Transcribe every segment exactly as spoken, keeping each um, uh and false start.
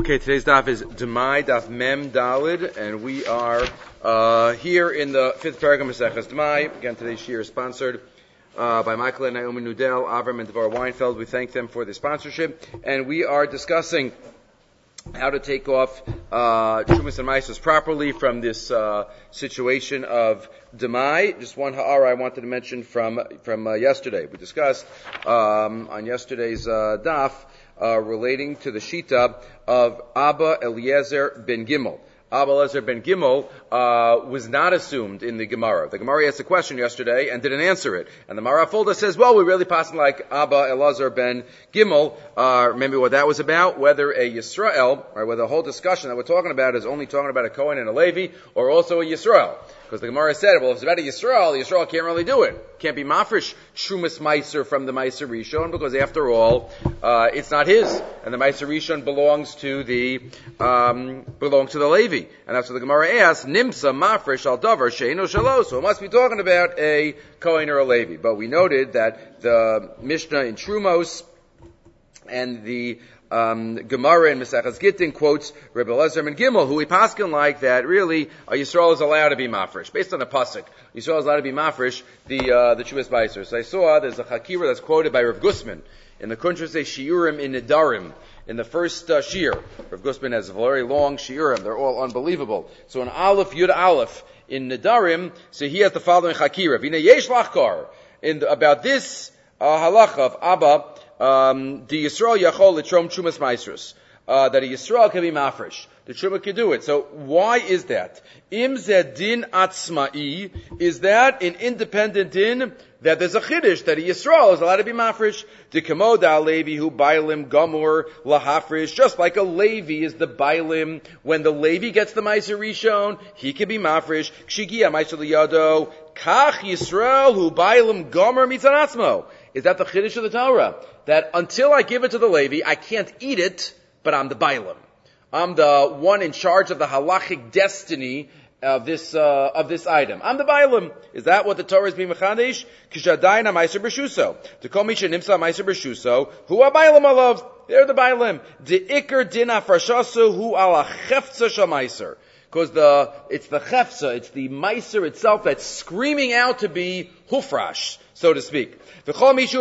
Okay, today's daf is Demai, daf Mem Dalid, and we are uh, here in the fifth paragraph of Maseches Demai. Again, today's shir is sponsored uh, by Michael and Naomi Nudel, Avram and Devar Weinfeld. We thank them for the sponsorship, and we are discussing how to take off uh, Shumas and Maisos properly from this uh, situation of Demai. Just one ha'ara I wanted to mention from from uh, yesterday. We discussed um, on yesterday's uh, daf uh, relating to the Shita of Abba Eliezer ben Gimel. Abba Eliezer ben Gimel uh, was not assumed in the Gemara. The Gemara asked a question yesterday and didn't answer it. And the Mara Fulda says, well, we really pass like Abba Eliezer ben Gimel. Uh, remember what that was about? Whether a Yisrael, or whether the whole discussion that we're talking about is only talking about a Kohen and a Levi, or also a Yisrael. Because the Gemara said, well, if it's about a Yisrael, the Yisrael can't really do it. Can't be mafresh Shumas Meiser from the Meiser Rishon, because after all, uh, it's not his. And the Meiser Rishon belongs to the, um, belongs to the Levi. And that's what the Gemara asks, Nimsa mafresh al davar she'eno shalo. So it must be talking about a Kohen or a Levi. But we noted that the Mishnah in Trumos and the Um, Gemara in Maseches Gittin quotes Rebbe Eliezer ben Gimel, who we paskin like that really a Yisrael is allowed to be mafresh based on a pasuk. Yisrael is allowed to be mafresh the uh, the Chuvas Beiser. So I saw there's a Hakira that's quoted by Rav Gusman in the Kuntrase Shiurim in Nedarim in the first uh, Shir. Rav Gusman has a very long Shiurim; they're all unbelievable. So in Aleph Yud Aleph in Nedarim, so he has the following Hakira: V'nei yesh lachkar in the, about this uh, halacha of Abba. Um, the Yisrael Yachol L'Trom Chumas Maisrus, uh, that a Yisrael can be mafresh. The Truma can do it. So why is that? Im Zedin Atzma'i, is that an independent din that there's a chiddush that a Yisrael is allowed to be mafresh? The Kamoda Levi who Bailim Gamur Lahafresh, just like a Levi is the Bailim. When the Levi gets the Meiser Rishon, he can be mafresh. Kshigia Meiser Liyado, Kach Yisrael who Bailim Gamur Mitzanatzmo. Is that the chiddush of the Torah? That until I give it to the Levi, I can't eat it, but I'm the Bailam. I'm the one in charge of the halachic destiny of this, uh, of this item. I'm the Bailam. Is that what the Torah is being mechadesh? Kishadayna meiser b'shuso. To kol misha nimsa meiser b'shuso, hu a Bailam alav. They're the Bailam. De ikar din afrashasu hu ala chefza shal meiser. Because the, it's the chefza, it's the meiser itself that's screaming out to be hufrash, so to speak. And whoever's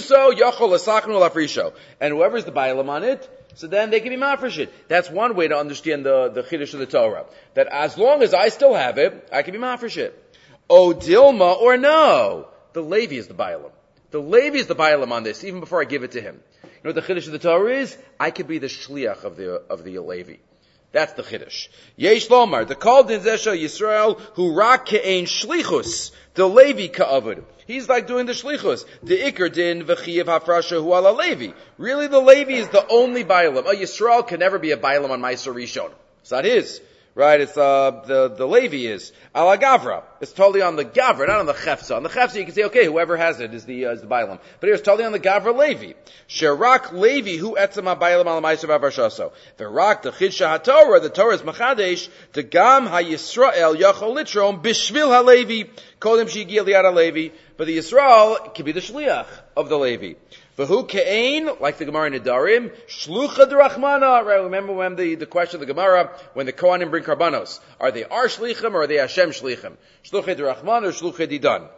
the Bailam on it, so then they can be mafresh it. That's one way to understand the, the chiddush of the Torah. That as long as I still have it, I can be mafresh it. O Dilma, or no, the Levi is the Bailam. The Levi is the Bailam on this, even before I give it to him. You know what the chiddush of the Torah is? I could be the shliach of the, of the Levi. That's the chiddush. Yesh lomar, the kol din zesha Yisrael, hu rak ke'ein shlichus, the Levi ka'avud. He's like doing the shlichus. The ikar din v'chiyav hafrasha hu ala Levi. Really, the Levi is the only Bailam. A Yisrael can never be a Bailam on Meiser Rishon. It's not his. Right? It's, uh, the, the Levi is. Ala Gavra. It's totally on the Gavra, not on the Chefza. On the Chefza you can say, okay, whoever has it is the, uh, is the Bailam. But here it's totally on the Gavra Levi. Sherak Levi, hu etzema Bailam ala Meiser v'avrashaso. Verak, the Chidsha HaTorah, the Torah is Machadesh, the Gam HaYisrael Yachol Litrom, Bishvil HaLevi, Kodim Shigi Eliad HaLevi. But the Yisrael can be the Shliach of the Levi. V'hu ke'ein, like the Gemara in Nedarim, shlucha d'rachmana. Right? Remember when the, the question of the Gemara, when the Kohanim bring karbanos, are they our shlichim or are they Hashem shlichim? Shlucha d'rachmana or shlucha didan?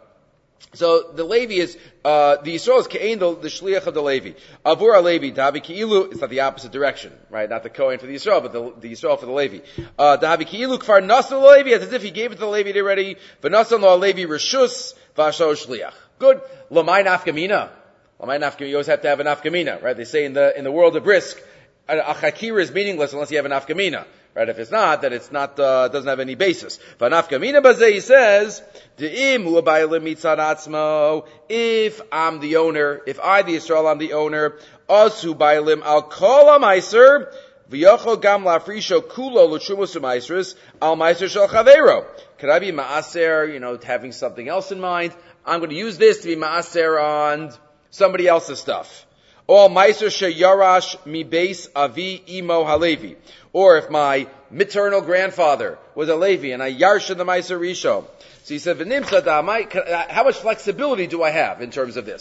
So the Levi is, uh, the Yisrael is ke'ein, the, the shliach of the Levi. Avur Levi, davi ki'ilu, it's not the opposite direction, right? Not the Kohen for the Yisrael, but the, the Yisrael for the Levi. Uh, davi ki'ilu kfar nasan Levi, it's as if he gave it to the Levi already. V'nasan lo Levi rishus, v'asho shliach. Good. L'may nafkamina. You always have to have an afkamina, right? They say in the in the world of brisk, a, a chakira is meaningless unless you have an afkamina, right? If it's not, then it's not uh, doesn't have any basis. But an afkamina bazeh, he says, de'im hu bailim mitzad atzmo. If I'm the owner, if I the Yisrael I'm the owner, asu bailim al kol ha'meiser v'yochol gam lafrisho kulo l'trumus ha'meisers al meiser shel chavero. Could I be ma'aser, you know, having something else in mind? I'm going to use this to be ma'aser on somebody else's stuff. Or Meiser Sheyarash Mi Beis Avi Imo Halevi. Or if my maternal grandfather was a Levi and I yarsha the Meiser Rishon. So he said, V'nimsa da'amai, how much flexibility do I have in terms of this?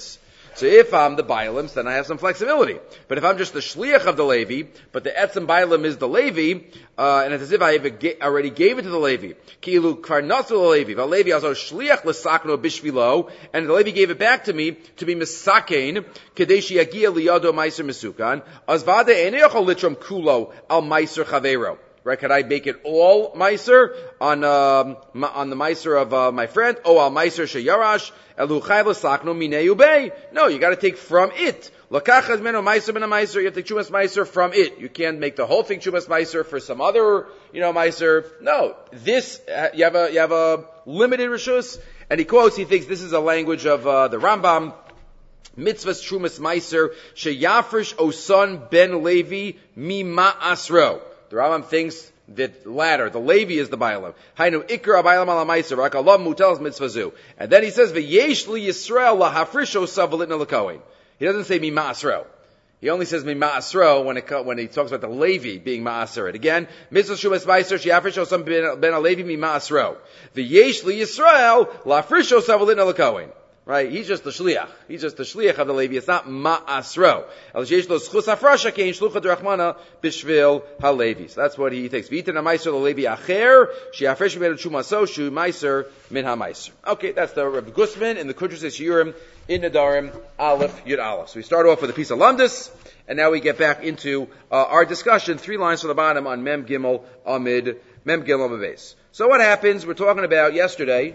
So if I'm the Bailim, then I have some flexibility. But if I'm just the Shliach of the Levi, but the Etzem Bailim is the Levi, uh, and it's as if I already gave it to the Levi. Ki'ilu kvar natzu l'Levi. V'Levi also Shliach l'sakno bishvilo, and the Levi gave it back to me to be misakein, kadeshi yagia liyado meiser misukan, as vade ene yochol litrom kulo al meiser chavero. Right? Could I make it all meiser on um, on the meiser of uh, my friend? Oh, al meiser sheyarash elu chayv l'sakno minei ubei. No, you got to take from it. Lakachas meno meiser ben a meiser. You have to take chumas meiser from it. You can't make the whole thing chumas meiser for some other, you know, meiser. No, this uh, you have a you have a limited rishus. And he quotes. He thinks this is a language of uh, the Rambam. Mitzvahs chumas meiser sheyafresh oson ben Levi mima asro. The Rambam thinks that latter, the Levi is the Bailam. Hainu ikra Bailam ala meiser, rak Allah mutel's mitzvazu. And then he says, v'yesh li Yisrael la hafrisho savalitna l'kohen. He doesn't say mi ma'asro. He only says mi ma'asro when it when he talks about the Levi being ma'aseret. Again, mitzvah shumas meiser sheyafrisho sam ben a Levi mi ma'asro. V'yesh li Yisrael la hafrisho savalitna l'kohen. Right? He's just the shliach. He's just the shliach of the Levi. It's not ma'asro. El sheyesh lo schus hafrasha kein shlucha d'rachmana b'shvil halevi. So that's what he thinks. V'yitin ha'meiser l'Levi acher she'afresh meiser chumaso shu meiser min ha'meiser. Okay, that's the Rebbe Gusman in the Kudros Yeshiurim in Nedarim Aleph Yud Aleph. So we start off with a piece of Lumdus, and now we get back into uh, our discussion. Three lines from the bottom on Mem Gimel Amid Mem Gimel Amid. So what happens? We're talking about yesterday.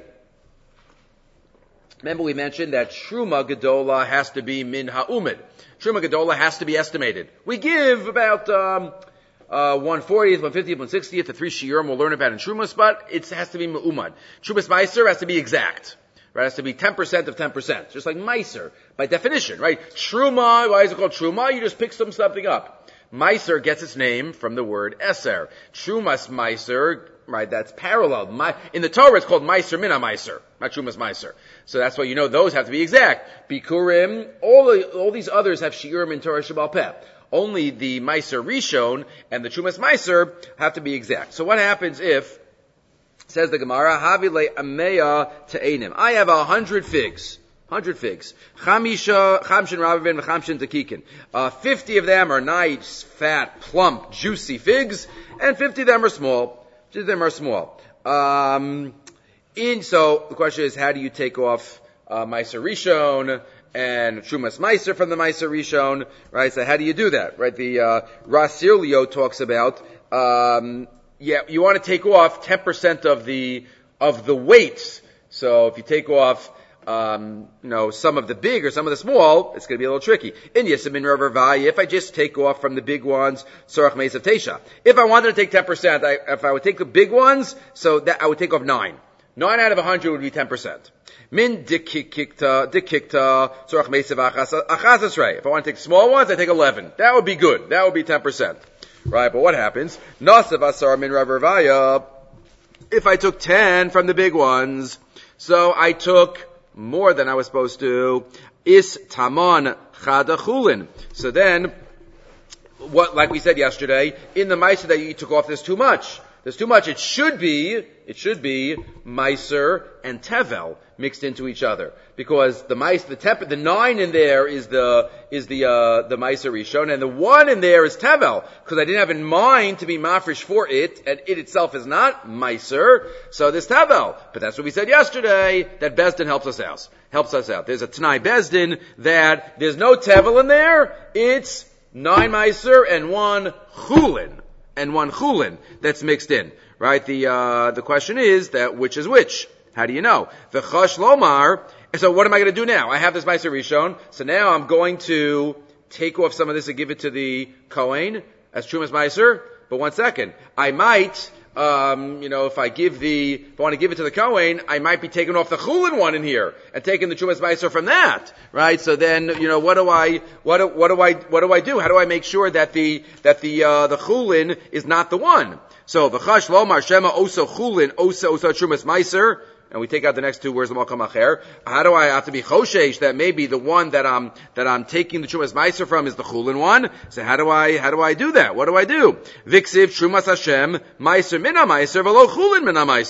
Remember we mentioned that Truma Gedola has to be min ha'umid. Truma Gedola has to be estimated. We give about um, uh, one fortieth, one fiftieth, one sixtieth, the three shiurim we'll learn about in Trumas, but it has to be me'umad. Trumas Meiser has to be exact. Right? It has to be ten percent of ten percent. Just like Meiser, by definition, right? Truma, why is it called Truma? You just pick some something up. Meiser gets its name from the word Eser. Trumas Meiser, right, that's parallel. My, in the Torah it's called Meiser Mina Meiser, not Trumas Meiser. So that's why you know those have to be exact. Bikurim, all the, all these others have Shiurim in Torah Shabbal Peh. Only the Meiser Rishon and the Trumas Meiser have to be exact. So what happens if, says the Gemara, Havile Ameya Te'enim. I have a hundred figs. Hundred figs. Chamisha, chamshin ravavin, chamshin takikin. Uh, fifty of them are nice, fat, plump, juicy figs, and fifty of them are small. fifty of them are small. Um, in, so the question is, how do you take off, uh, Meiser Rishon and Trumas Meiser from the Meiser Rishon? Right? So how do you do that? Right? The, uh, Rasir Leo talks about, um, yeah, you want to take off ten percent of the, of the weights. So if you take off, Um, you know, some of the big or some of the small, it's going to be a little tricky. In Yesemin River Valley, if I just take off from the big ones, Sorach Meis of Tesha. If I wanted to take ten percent, I, if I would take the big ones, so that I would take off nine. Nine out of a hundred would be ten percent. Min dikikta, dikikta, Sorach Meis of Achazasrei. If I want to take small ones, I take eleven. That would be good. That would be ten percent. Right, but what happens? Nasav Asar Min River Vaya. If I took ten from the big ones, so I took more than I was supposed to, is taman chadachulin. So then, what, like we said yesterday, in the meiser that you took off, there's too much. There's too much. It should be, it should be meiser and tevel mixed into each other. Because the meiser, the temp, the nine in there is the, is the, uh, the meiser rishon, and the one in there is tevel. Because I didn't have in mind to be mafresh for it, and it itself is not meiser, so there's tevel. But that's what we said yesterday, that Bezdin helps us out. Helps us out. There's a Tanai Bezdin that there's no tevel in there, it's nine meiser and one chulin. And one chulin that's mixed in, right? The, uh, the question is that which is which? How do you know? The chash lomar. So what am I going to do now? I have this meiser rishon. So now I'm going to take off some of this and give it to the kohen as trumas meiser. But one second. I might, um, you know, if I give the, if I want to give it to the kohen, I might be taking off the chulin one in here and taking the trumas meiser from that, right? So then, you know, what do I, what do, what do I, what do I do? How do I make sure that the, that the, uh, the chulin is not the one? So, v'chash lomar shema oso chulin oso oso trumas meiser. And we take out the next two words, l'malkam acher. How do I have to be choshesh that maybe the one that I'm, that I'm taking the Trumas Meiser from is the Chulin one? So how do I, how do I do that? What do I do? Viksiv Trumas Hashem Meiser Mina Meiser V'lo Chulin Mina Meiser.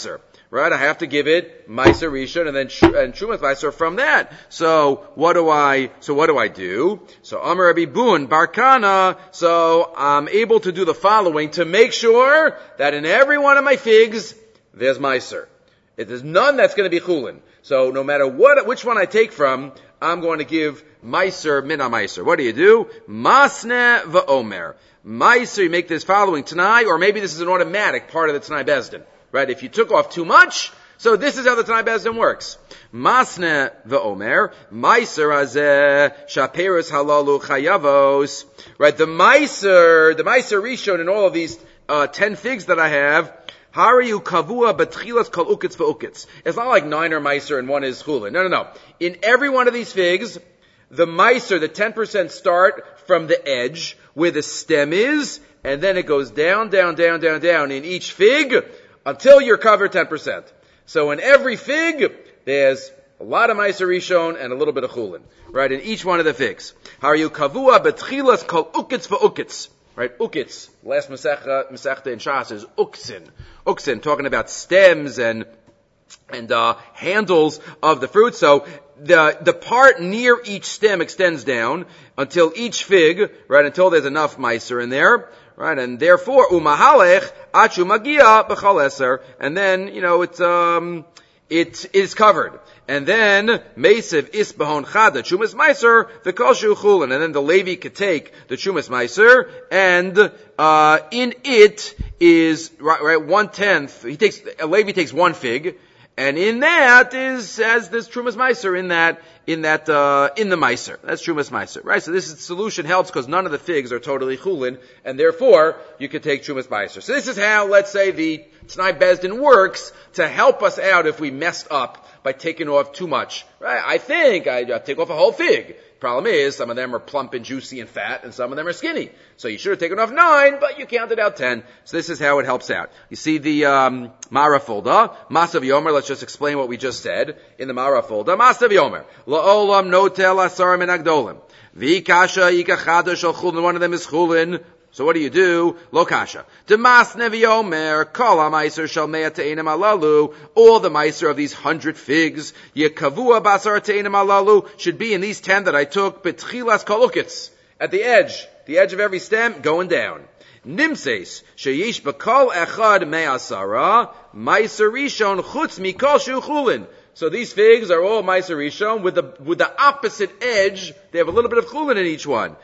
right? I have to give it Meiser Rishon and then and Trumas Meiser from that. So what do I? So what do I do? So Amar Rabbi Bun Barkana. So I'm able to do the following to make sure that in every one of my figs there's Meiser. If there's none, that's going to be Chulin. So no matter what, which one I take from, I'm going to give Meiser Mina Meiser. What do you do? Masne v'omer. Meiser, you make this following Tanai, or maybe this is an automatic part of the Tanai Bezdin. Right? If you took off too much, so this is how the Tanai Bezdin works. Masne v'omer. Meiser hazeh shaperos halalu chayavos. Right? The Meiser, the Meiser Rishon in all of these uh, ten figs that I have, Hariyu kavua betchilas kol ukitz v'ukitz. It's not like nine are Meiser and one is Chulin. No, no, no. In every one of these figs, the Meiser, the ten percent start from the edge where the stem is, and then it goes down, down, down, down, down in each fig until you're covered ten percent. So in every fig, there's a lot of Meiser Rishon and a little bit of Chulin. Right? In each one of the figs. Hariyu kavua betchilas kol ukitz v'ukitz. Right, ukitz. Last Masechta, Masechta in Shas is uksin. Uksin, talking about stems and and uh, handles of the fruit. So the the part near each stem extends down until each fig, right, until there's enough meiser in there, right, and therefore umahalech achu magia b'chal eser, and then you know it's um it is covered. And then, Meisiv Isbahon Chada, Chumas Meiser, the Koshu Chulin. And then the Levi could take the Chumas Meiser, and, uh, in it is, right, right, one tenth, he takes, a Levi takes one fig, and in that is, as this Chumas Meiser in that, in that, uh, in the Meiser. That's Chumas Meiser, right? So this is, solution helps because none of the figs are totally Chulin, and therefore, you could take Chumas Meiser. So this is how, let's say, the Tanai Bezdin works to help us out if we messed up by taking off too much. Right? I think I, I take off a whole fig. Problem is, some of them are plump and juicy and fat, and some of them are skinny. So you should have taken off nine, but you counted out ten. So this is how it helps out. You see the um, Mara Folda, Masav Yomer. Let's just explain what we just said in the Mara Folda. Masav Yomer, La'olam notel asar min agdolim. V'ikasha ikachada shel chulin. One of them is chulin. So what do you do? Lokasha. Demas nevi omer, kol ha-meiser shel mea te'enim alalu. All the meiser of these hundred figs, yekavua basar te'enim alalu, should be in these ten that I took, betchilas kol ukitz. At the edge, the edge of every stem, going down. Nimses, sheyish b'kol echad me'asara, meiser rishon chutz mikol shu chulin. So these figs are all Meiser Rishon with the with the opposite edge. They have a little bit of chulin in each one.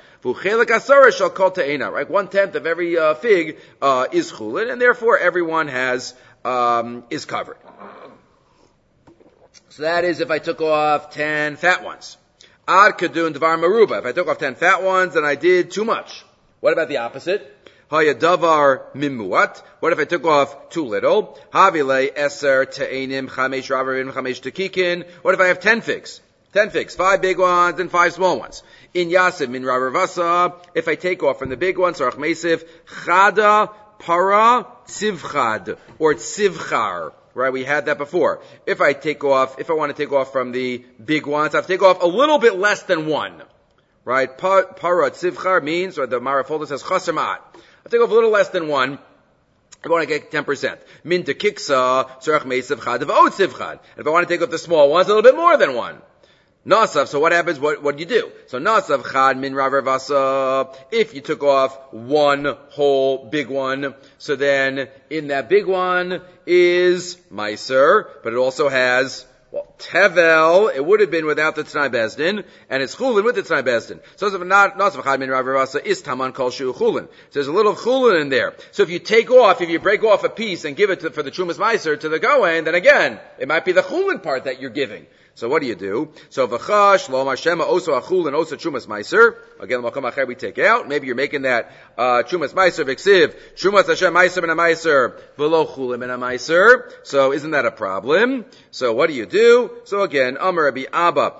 Right, one tenth of every uh, fig uh, is chulin, and therefore everyone has um, is covered. So that is if I took off ten fat ones. Ad kadun dvar maruba. If I took off ten fat ones, then I did too much. What about the opposite? Haya davar mimuat. What if I took off too little? Havile eser te'enim chamesh ravarim chamesh tekikin. What if I have ten figs? Ten figs, five big ones and five small ones. In yasim min raravasa. If I take off from the big ones, sarach meisiv chada para tzivchad or tzivchar. Right, we had that before. If I take off, if I want to take off from the big ones, I have to take off a little bit less than one. Right, para tzivchar means, or the Marafolda says chaser ma'at. I take off a little less than one. I want to get ten percent. Min to kiksa, tzarech meisav chad of ot sivchad. If I want to take off the small ones, a little bit more than one. Nasav, so what happens, what, what do you do? So nasav chad min raver. If you took off one whole big one, so then in that big one is meiser, but it also has, well, tevel, it would have been without the Tanai Bezdin, and it's chulin with the Tanai Bezdin. So if not, not chad min raver is taman kol shu chulin. So there's a little chulin in there. So if you take off, if you break off a piece and give it to, for the Chumas Meiser to the Goen, then again, it might be the chulin part that you're giving. So what do you do? So v'chash lo mashema oso achul and oso chumas meiser. Again, the makom acher we take out. Maybe you're making that uh chumas meiser v'ksiv chumas Hashem meiser and a meiser v'lo chulim and a meiser. So isn't that a problem? So what do you do? So again, Amar Rabbi Abba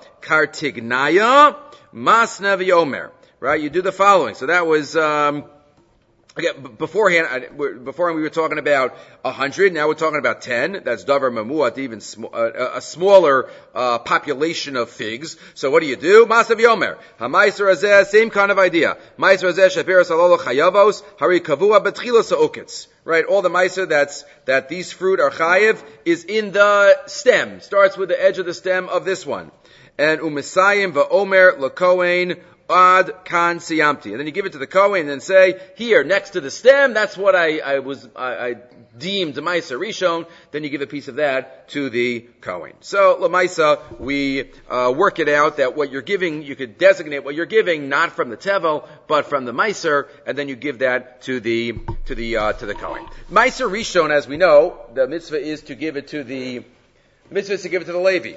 kartignaya masna v'yomer. Right? You do the following. So that was um Again, beforehand, I, beforehand we were talking about a hundred. Now we're talking about ten. That's davar mamuat, even sm- uh, a smaller uh, population of figs. So what do you do? Masav yomer hamaiser azeh, same kind of idea. Maiser azeh shapiras alolo chayavos hari kavua betchilas haukitz. Right, all the maiser that's that these fruit are chayiv is in the stem. Starts with the edge of the stem of this one. And umisayim va'omer lakohen ad kan siyamti. And then you give it to the Kohen and then say, here, next to the stem, that's what I, I was, I, I deemed Meiser Rishon. Then you give a piece of that to the Kohen. So, Lamaisa, we, uh, work it out that what you're giving, you could designate what you're giving, not from the Tevel, but from the Meiser, and then you give that to the, to the, uh, to the Kohen. Meiser Rishon, as we know, the mitzvah is to give it to the, the mitzvah is to give it to the Levi.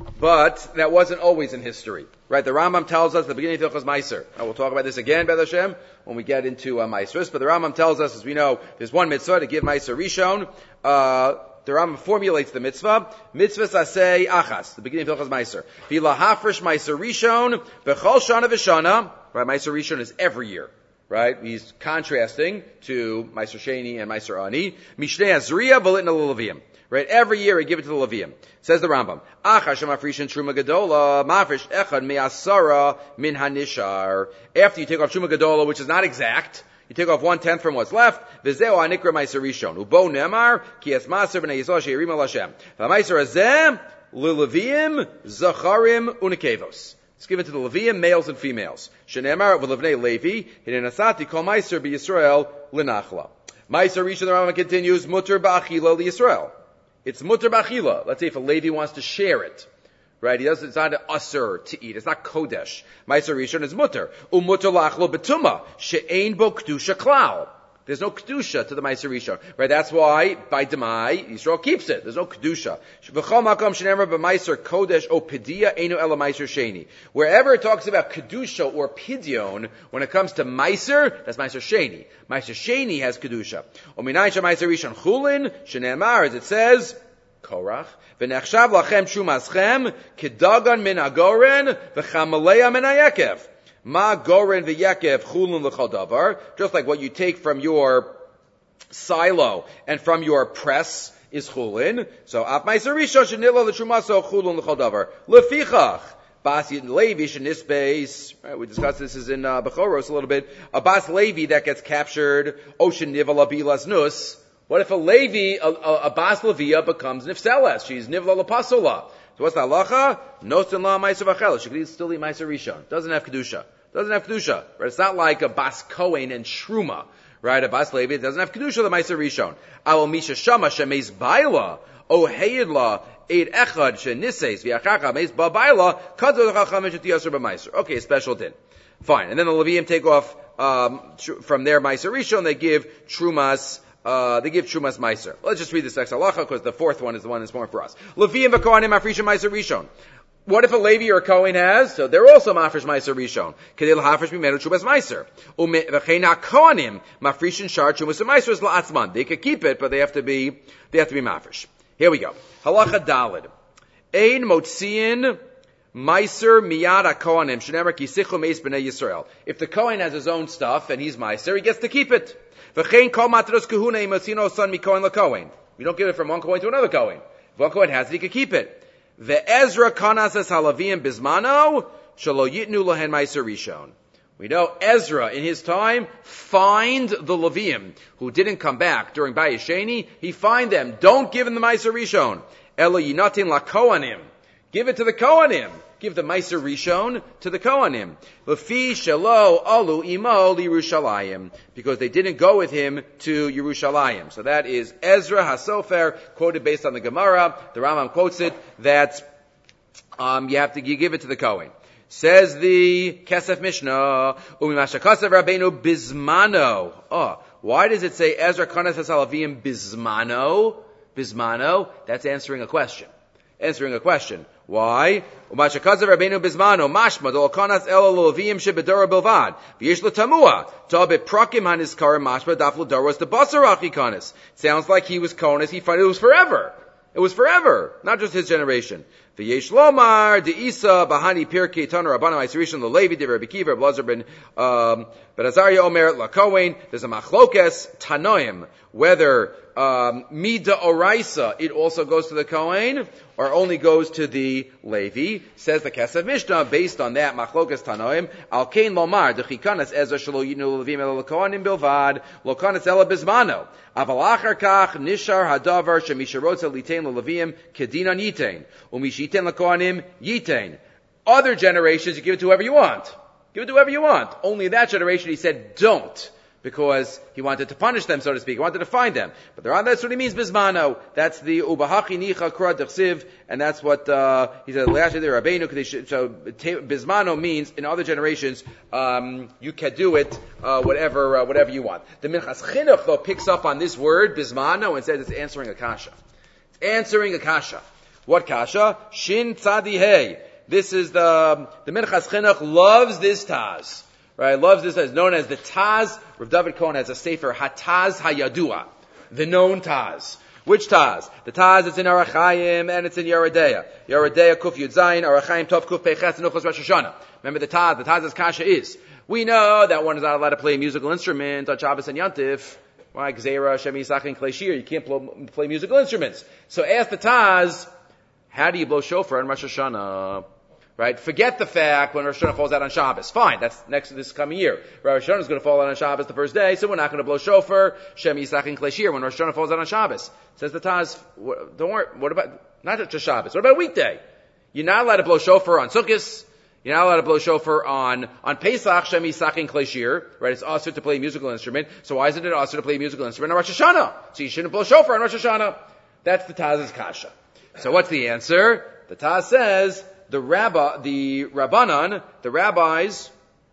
But that wasn't always in history, right? The Rambam tells us at the beginning of Hilchos Meiser. I will talk about this again, B'ez Hashem, when we get into uh, Meiserus. But the Rambam tells us, as we know, there's one mitzvah to give Meiser Rishon. Uh, the Rambam formulates the mitzvah. Mitzvah sasei achas, the beginning of Hilchos Meiser. V'la hafresh Meiser Rishon b'chol shana v'shana. Right? Meiser Rishon is every year. Right? He's contrasting to Meiser Sheni and Meiser Ani. Mishnei Azriya v'litna l'Leviim. Right? Every year we give it to the Levium. Says the Rambam. Achash mafrishin truma gadola mafresh echad me'asara min hanishar. After you take off truma gadola, which is not exact, you take off one tenth from what's left. V'zeo anikra meiser rishon. Ubo nemar ki es maser b'nei Yisrael she'erim al Hashem. V'meiser hazeh l'Leviim zacharim unikevos. It's given to the Levium, males and females. Shenemar v'levnei Levi hinenasati kol meiser b'Yisrael l'nachla. Meiser rishon, the Rambam continues, muter ba'achila l'Yisrael. It's mutter b'achila. Let's say if a Levi wants to share it, right? He doesn't. It's not an usur to eat. It's not kodesh. Meiser rishon is mutter. Umutter lachlo betuma she'ein bo kedusha klal. There's no kedusha to the Meiser rishon, right? That's why by demai Yisrael keeps it. There's no kedusha. V'chol makom shenemer b'Meiser kodesh o pedia einu ela Meiser sheni. Wherever it talks about kedusha or pidyon, when it comes to Meiser, that's Meiser sheni. Meiser sheni has kedusha. Ominayin sheMeiser rishon chulin shenemar, as it says, Korach v'nechshav lachem shumaschem kedagan min agoren v'chamalea min hayekev. Ma goren v'yekev chulun l'chol davar. Just like what you take from your silo and from your press is chulin. So af meiser rishon shenila l'shumaso chulun l'chol davar. Lefichach bas Levi shenisbeis. Right, we discussed this is in uh, Bechoros a little bit. A bas Levi that gets captured. Oshen nivala bilas nus. What if a Levi, a, a, a bas Levia becomes nifseles? She's nivla lapasola. So what's the halacha? Nosin la meiser v'achel. She could still eat meiser rishon. Doesn't have kedusha. Doesn't have kedusha. Right? It's not like a bas Kohen and Shruma. Right? A bas Levi, it doesn't have kedusha, the meiser rishon. Awal misha shama shemeis baila. O heyidla eid echad shenises v'achacha meis ba baila kadol chacham shetiyasur b'meiser. Okay, special din. Fine. And then the Leviim take off, um, tr- from their meiser rishon, they give trumas, Uh, they give Trumas Meiser. Let's just read this next halacha, because the fourth one is the one that's more for us. Leviim v'kohanim mafrishin Meiser Rishon. What if a Levi or a Kohen has? So they're also mafresh Meiser Rishon. Kedil hafresh b'menu Trumas Meiser. V'chein ha'kohanim mafrishin shar Trumas Meiser is la'atzman. They could keep it, but they have to be, they have to be mafresh. Here we go. Halacha Daled. Ein motziin Meiser miyad ha'kohanim shenemar kisichu meis b'nei Yisrael. If the Kohen has his own stuff and he's Meiser, he gets to keep it. We don't give it from one Kohen to another Kohen. If one Kohen has it, he can keep it. Ve'ezra kanas halavim bismano shelo yitnu lohen meiser rishon. We know Ezra, in his time, fined the Leviim who didn't come back during Bayis Sheni. He fined them. Don't give them the meiser rishon. Elo yinatin la kohanim. Give it to the Kohanim. Give the Meiser Rishon to the Kohanim. Lefi shelo alu imo liYerushalayim. Because they didn't go with him to Yerushalayim. So that is Ezra HaSofer, quoted based on the Gemara. The Rambam quotes it, that um, you have to you give it to the Kohen. Says the Kesef Mishnah, Umimashakasav Rabbeinu Bismano. Oh, why does it say Ezra Kanas HaSalavim Bismano? Bismano? That's answering a question. Answering a question. Why? Umashakazav Rabbeinu Bismano mashma do kanas el lovim shebedora bilvad v'yesh l'tamua to beprakim hanizkarim mashma daf l'doros the basarachi kanas. Sounds like he was konas. He found it was forever. It was forever, not just his generation. V'yesh lomar de Isa bahani pirkei tanu rabbanu meiser rishon l'levi de Rabbi Kiva Rabbi Lazar ben um, But Azariah Omer LaKohen, there's a machlokes tanoim, whether um, mida oraisa, it also goes to the Kohen, or only goes to the Levi. Says the Kesef Mishnah, based on that machlokes tanoim, al kein lomar, dechikanas ezra shelo yinu levim el kohanim bilvad, lokanas ela bizmano. Aval achar kach nishar hadavar shemisharotza litein lelevim kedinan yitain, umishiten lekohanim yitain. Other generations, you give it to whoever you want. Give it to whoever you want. Only in that generation he said don't, because he wanted to punish them, so to speak. He wanted to find them. But there are, that's what he means, bismano. That's the ubahachi nicha kra dechsiv, and that's what uh, he said. So bismano means in other generations um, you can do it uh, whatever uh, whatever you want. The Minchas Chinuch though picks up on this word bismano and says it's answering a kasha. It's answering a kasha. What kasha? Shin tzadi hey. This is the, the Minchas Chinuch loves this Taz. Right? Loves this Taz. Known as the Taz. Rav David Cohen has a sefer, Hataz Hayadua. The known Taz. Which Taz? The Taz that's in Arachayim and it's in Yeridea. Yeridea Kuf Yud Zayin, Arachayim Tov Kuf Peiches, Nuchos Rosh Hashanah. Remember the Taz, the Taz's kasha is. We know that one is not allowed to play a musical instrument on Shabbos and Yantif. Why? Gzeira, Shem Yisach, and Kleshir. You can't play, play musical instruments. So ask the Taz, how do you blow shofar on Rosh Hashanah? Right? Forget the fact when Rosh Hashanah falls out on Shabbos. Fine, that's next to this coming year. Rosh Hashanah is going to fall out on Shabbos the first day, so we're not going to blow shofar, Shem Yisach and Kleshir, when Rosh Hashanah falls out on Shabbos. Says the Taz, don't worry, what about, not just Shabbos, what about a weekday? You're not allowed to blow shofar on Sukkot, you're not allowed to blow shofar on, on Pesach, Shem Yisach and Kleshir, right? It's also to play a musical instrument, so why isn't it also to play a musical instrument on Rosh Hashanah? So you shouldn't blow shofar on Rosh Hashanah. That's the Taz's kasha. So what's the answer? The Taz says, The rabbi, the Rabbanan, the rabbis,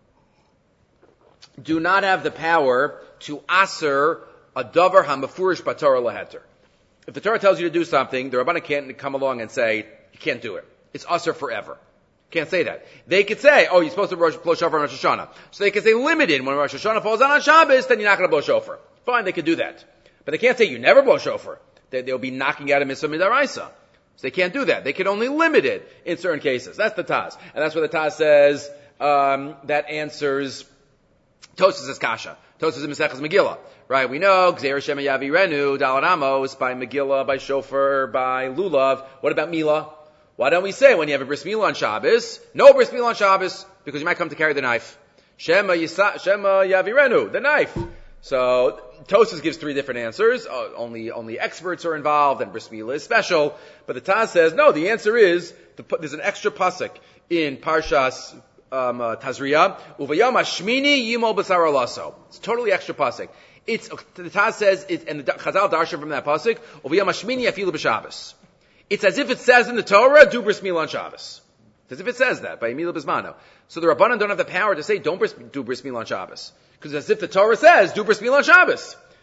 do not have the power to aser a davar hamafurish b'Torah laheter. If the Torah tells you to do something, the Rabbanan can't come along and say, you can't do it. It's aser forever. Can't say that. They could say, oh, you're supposed to blow shofar on Rosh Hashanah. So they could say limited. When Rosh Hashanah falls out on Shabbos, then you're not going to blow shofar. Fine, they could do that. But they can't say you never blow shofar. They, they'll be knocking out a mitzvah midaraisa. So they can't do that. They can only limit it in certain cases. That's the Taz. And that's what the Taz says, um, that answers Tosas' kasha. Tosas in Maseches Megillah. Right? We know, Gzeir Shema Yavi Renu, Dalad Amos, by Megillah, by Shofar, by Lulav. What about Milah? Why don't we say when you have a bris milah on Shabbos, no bris milah on Shabbos, because you might come to carry the knife. Shema Yisa, Shema Yavirenu, the knife. So, Tosas gives three different answers. Uh, only, only experts are involved, and bris milah is special. But the Taz says, no, the answer is, the, there's an extra pasuk in Parshas, um, uh, Tazria, Uvayam Hashmini Yimol B'Sar Alaso. It's totally extra pasuk. It's, the Taz says, it's, and the Chazal darshan from that pasuk, Uvayam Hashmini Afilu B'Shabbos. It's as if it says in the Torah, do bris milah on Shabbos. It's as if it says that, by Emilah Bismano. So the Rabbanan don't have the power to say, don't bris, do bris milah on Shabbos. Because it's as if the Torah says, do bris milah on Shabbos.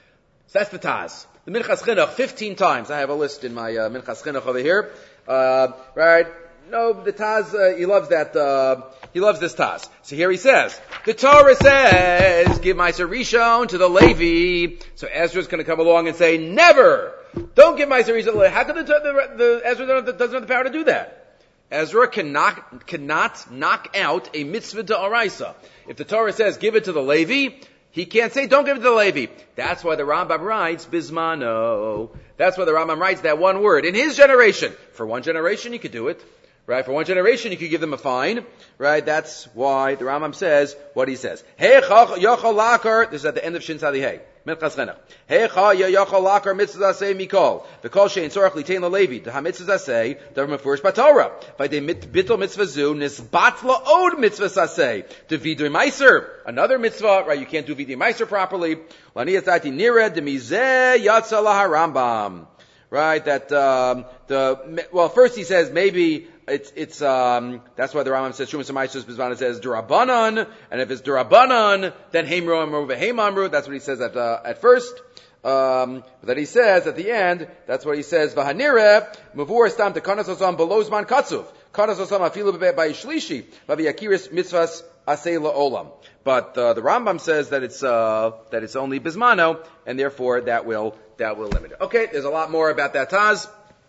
So that's the Taz. The Minchas Chinuch, fifteen times. I have a list in my uh, Minchas Chinuch over here. Uh, right? No, the Taz, uh, he loves that, uh, he loves this Taz. So here he says, the Torah says, give Meiser Rishon to the Levi. So Ezra's going to come along and say, never! Don't give Meiser Rishon to the Levi. How can the, the, the Ezra doesn't have the power to do that? Ezra cannot, cannot knock out a mitzvah to Araisa. If the Torah says, give it to the Levi, he can't say, don't give it to the Levi. That's why the Rambam writes, Bismano. That's why the Rambam writes that one word. In his generation. For one generation, you could do it. Right? For one generation, you could give them a fine. Right? That's why the Rambam says what he says. Hey, yochol lakar. This is at the end of Shin Tzadi Hey. Minchas Chinuch. Hey, cha yochol lakar mitzvah say mikol. V'kol shein tzorach litein lalevi. The hamitzvah say davar mefurish b'Torah. By the bittul mitzvah zu nisbat la'od mitzvah say. The vidui meiser. Another mitzvah. Right? You can't do vidui meiser properly. Lani yatzati nira demizeh yatsa laharambam. Right? That um, the well, first he says maybe. It's, it's, um, that's why the Rambam says, Shumas Maisus Bizvana says, Durabanan, and if it's Durabanan, then Heimro Amru Veheimamru, that's what he says at, uh, at first. Um, but then he says at the end, that's what he says, Vahanire, Mavur Stam to Kanas Osam Belozman Katsuv, Kanas Osam Afilu by Shlishi, Vaviakiris Mitzvahs Asay La'olam. But, uh, the Rambam says that it's, uh, that it's only Bismano, and therefore that will, that will limit it. Okay, there's a lot more about that Taz.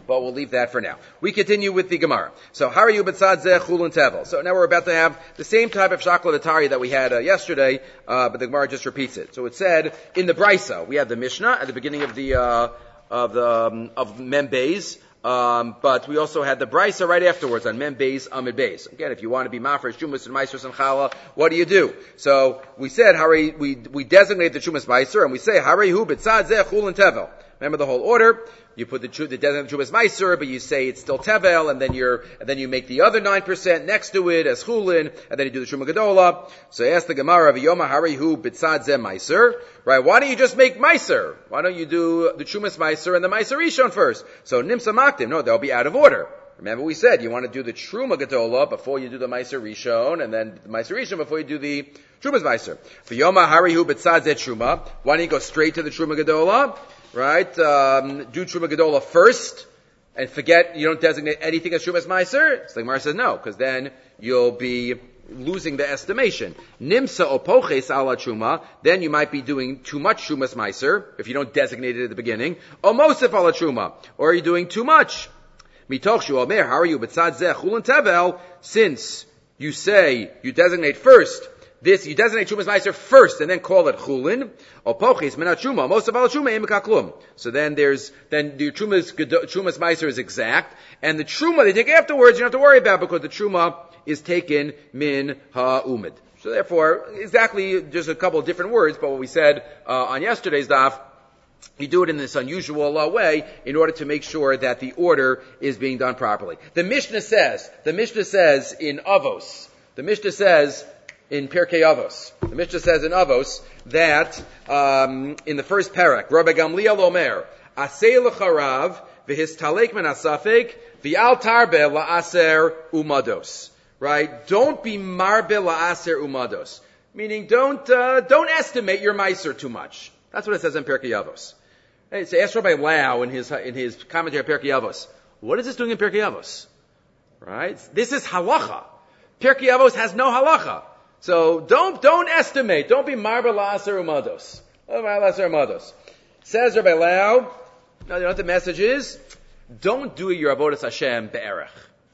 but we'll leave that for now. We continue with the Gemara. So, Harayu B'tzad Zeh Chulun Tevel. So now we're about to have the same type of Shakla Atari that we had uh, yesterday, uh, but the Gemara just repeats it. So it said, in the Brisa, we had the Mishnah at the beginning of the, uh, of the, um, of Mem Beis, Um, but we also had the Brisa right afterwards on Mem Beis Amid Beis. Again, if you want to be Mafresh, Shumas and Meiser and Chala, what do you do? So we said, Hari, we, we designate the Shumas Meiser and we say, Hari hu b'tzad zeh chul and tevel. Remember the whole order? You put the, the designated Shumas Meiser, but you say it's still tevel, and then you're, and then you make the other nine percent next to it as chulin, and then you do the Shumas Gedola. So I asked the Gemara, V'yoma Hari hu b'tzad zeh Meiser. Right? Why don't you just make Meiser? Why don't you do the Shumas Meiser and the Meiser Rishon first? So Nimsa Maktim. No, they'll be out of order. Remember we said you want to do the Truma Gedola before you do the Meiser Rishon, and then the Meiser Rishon before you do the Trumas Meiser. V'yoma Hari hu b'tzad zeh Truma. Why don't you go straight to the Truma Gedola? Right? Um, do Truma Gedola first, and forget, you don't designate anything as Shumas Meiser? So the Gemara says no, because then you'll be losing the estimation. Nimsa opoches ala Truma, then you might be doing too much Shumas Meiser, if you don't designate it at the beginning. O Mosef ala Truma, or are you doing too much? Mitoch shu omer, how are you? B'tzad zeh chulun tevel, since you say, you designate first, this, you designate Shumas Meiser first, and then call it Chulin. Opochis minat Truma. Most of all Truma emikaklum. So then there's, then the Trumas, Trumas Meiser is exact, and the Truma they take afterwards, you don't have to worry about, because the Truma is taken min ha-umid. So therefore, exactly, just a couple of different words, but what we said, uh, on yesterday's daf, you do it in this unusual uh, way in order to make sure that the order is being done properly. The Mishnah says, the Mishnah says in Avos, the Mishnah says, in Pirkei Avos. The Mishnah says in Avos that um, in the first parak, Rabbi Gamliel Omer, Asei l'charav v'histalek min asafek v'al tarbe la'aser umados. Right? Don't be marbe la'aser umados. Meaning, don't uh, don't estimate your meiser too much. That's what it says in Pirkei Avos. Hey, so ask Rabbi Lau in his in his commentary on Pirkei Avos. What is this doing in Pirkei Avos? Right? This is halacha. Pirkei Avos has no halacha. So don't don't estimate. Don't be marba la'aser umados. La'aser umados. Says Rabbi Lau. No, you know what the message is? Don't do your avodas Hashem be'erech.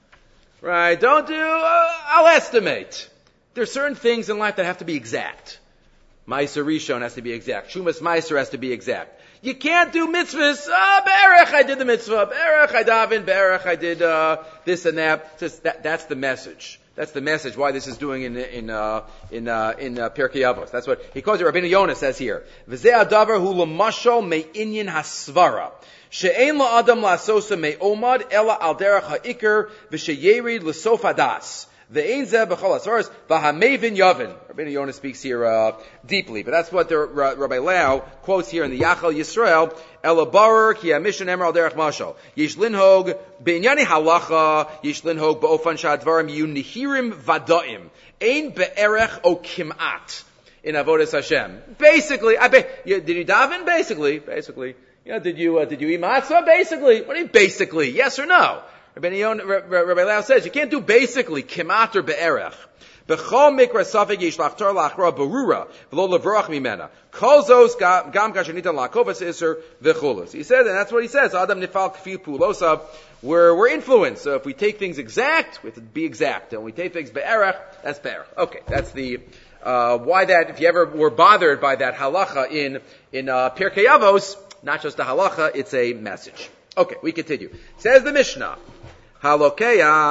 Right? Don't do. Uh, I'll estimate. There are certain things in life that have to be exact. Meiser Rishon has to be exact. Shumas Meiser has to be exact. You can't do mitzvahs. Ah, oh, be'erech, I did the mitzvah. Be'erech, I daven. Be'erech, I did uh, this and that. Just that. That's the message. That's the message why this is doing in in uh, in uh, in uh, Pirkei Avos. That's what he calls it. Rabbeinu Yonah says here. V'zeh adavar hu l'mashal me'inyan hasvara she'ein la'adam la'asosa me'omad ela al derech ha'ikr v'sheyerid l'sof hadas v'ein zeh b'chol hasvaras v'hamevin yavin. Rabbeinu Yonah speaks here uh, deeply, but that's what the uh, Rabbi Lau quotes here in the Yachal Yisrael. Ela barer ki ha'mishan emer al derech mashal yesh linhog be'inyani halacha yesh linhog ba'ofan sha'advarim yu nihirim vadaim ein be'erech o kim'at in avodas Hashem. Basically, I be, you, did you daven? Basically, basically. You know, did you uh, did you eat matzah? Basically. What do you mean basically? Yes or no? Rabbi Yonah, Rabbi Lau says you can't do basically kim'at or be'erech. B'chol mikra safek yesh lachtor lachra barura v'lo levrach mimena. Kol zos gam kasher nitan lakovas iser v'chulas. He says, and that's what he says. Adam nifal k'fi pulosav. We're we're influenced. So if we take things exact, we have to be exact. And when we take things be'erech, that's be'erech. Okay, that's the uh why that. If you ever were bothered by that halacha in in uh, Pirkei Avos, not just a halacha, it's a message. Okay, we continue. Says the Mishnah. Let's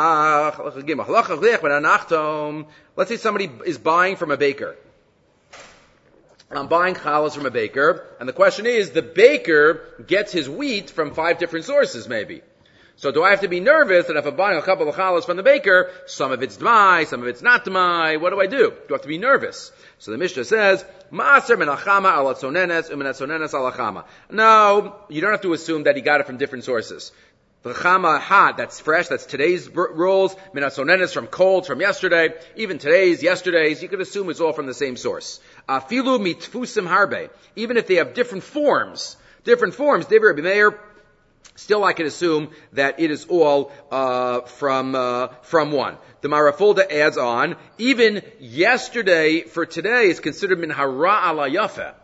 say somebody is buying from a baker. I'm buying challahs from a baker, and the question is, the baker gets his wheat from five different sources, maybe. So do I have to be nervous that if I'm buying a couple of challahs from the baker, some of it's dmai, some of it's not dmai, what do I do? Do I have to be nervous? So the Mishnah says, Ma'aser min al-chama ala tzonenes, u'min ha-tzonenes ala chama. No, you don't have to assume that he got it from different sources. The chama hot, that's fresh, that's today's rolls. Minasonenes from cold, from yesterday. Even today's, yesterday's, you could assume it's all from the same source. Afilu mitfusim harbe. Even if they have different forms, different forms, Divrei Rabbi Meir, still I can assume that it is all uh, from uh, from one. The Marafulda adds on, even yesterday for today is considered min hara ala yafa.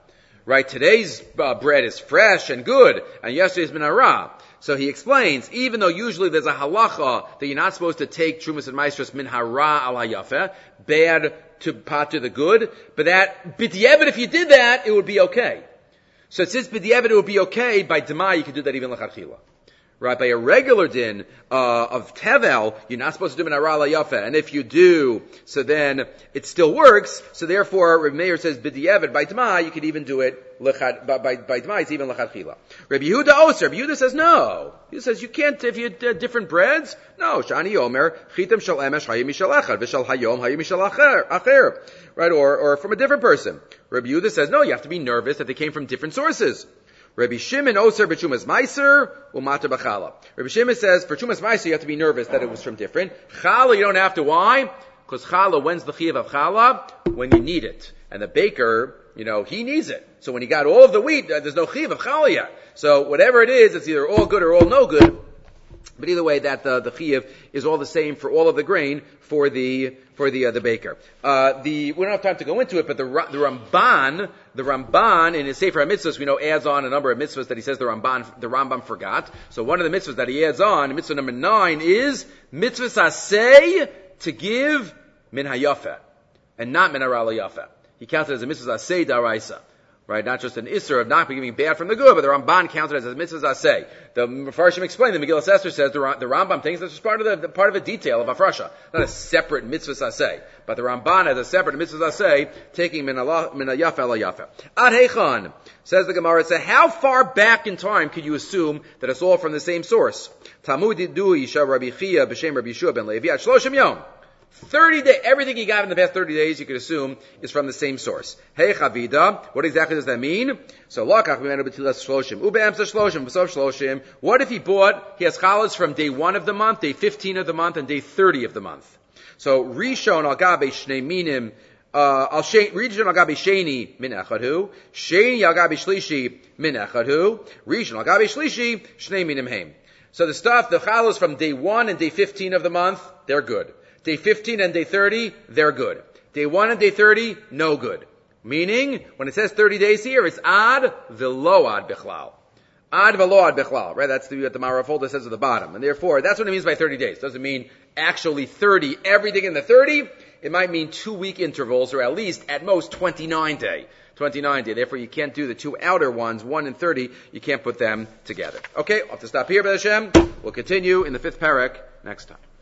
right? Today's uh, bread is fresh and good, and yesterday's min hara. So he explains, even though usually there's a halacha that you're not supposed to take trumas and maestros min hara al hayafeh, bad to pater the good, but that b'diavad, if you did that, it would be okay. So since b'diavad it would be okay, by demai you can do that even l'chadchila. Right, by a regular din uh, of tevel, you're not supposed to do min hara al hayafeh, and if you do, so then it still works. So therefore, Reb Meir says b'diavad by demai you could even do it lechad, by by, by demai it's even l'chadchila. Rabbi Yehuda Oser, Rabbi Yehuda says no. He says you can't if you uh, different breads. No, shani omer chitam shel emesh hayim mishal echad v'shal hayom hayim mishal acher. Right, or or from a different person. Rabbi Yehuda says no, you have to be nervous that they came from different sources. Rabbi Shimon Oser b'chumas meiser umata b'chala. Rabbi Shimon says for chumas meiser you have to be nervous that it was from different. Chala you don't have to. Why? Because chala, when's the chiyuv of chala? When you need it, and the baker, you know, he needs it. So when he got all of the wheat, uh, there's no chiyuv of chala yet. So whatever it is, it's either all good or all no good. But either way, that the, the chiyuv is all the same for all of the grain for the for the uh, the baker. Uh, the we don't have time to go into it, but the the Ramban, the Ramban in his Sefer HaMitzvahs, we know adds on a number of mitzvahs that he says the Ramban the Rambam forgot. So one of the mitzvahs that he adds on, mitzvah number nine, is mitzvah saseh, to give min hayafeh and not min hara al hayafeh. He counts it as a mitzvah saseh daraisa. Right, not just an isser of not giving bad from the good, but the Ramban counted as a mitzvah zaseh. The Mefarshim explained, the Megillah Esther says the, the Rambam thinks that's just part of the, the part of a detail of Afrasha, not a separate mitzvah zaseh. But the Ramban has a separate mitzvah zaseh, taking min hayafeh al hayafeh. Ad heichan, says the Gemara, so how far back in time could you assume that it's all from the same source? Talmud Dui Shah Rabbi Chia b'Shem Rabbi Yeshua ben Levi at Shloshim Yom. Thirty days, everything he got in the past thirty days, you could assume, is from the same source. Hey Chavida, what exactly does that mean? So, Lakach Mimenu B'tilas Shloshim, Ube'emsa Shloshim, V'sov Shloshim. What if he bought, he has challahs from day one of the month, day fifteen of the month, and day thirty of the month. So, Rishon al Gabe Shnei Minim, uh, al Rishon al Gabe Sheni Min Echadhu, Sheni al Gabe Shlishi Min Echadhu, Rishon al Gabe Shlishi Shnei Minim Heim. So the stuff, the challahs from day one and day fifteen of the month, they're good. Day fifteen and day thirty, they're good. Day one and day thirty, no good. Meaning, when it says thirty days here, it's ad v'lo ad bichlal. Ad v'lo ad bichlal, right? That's the, what the Marafolda says at the bottom. And therefore, that's what it means by thirty days. It doesn't mean actually thirty, everything in the thirty. It might mean two week intervals, or at least, at most, twenty-nine day. twenty-nine day. Therefore, you can't do the two outer ones, one and thirty. You can't put them together. Okay, I'll have to stop here, B'Hashem. We'll continue in the fifth parak next time.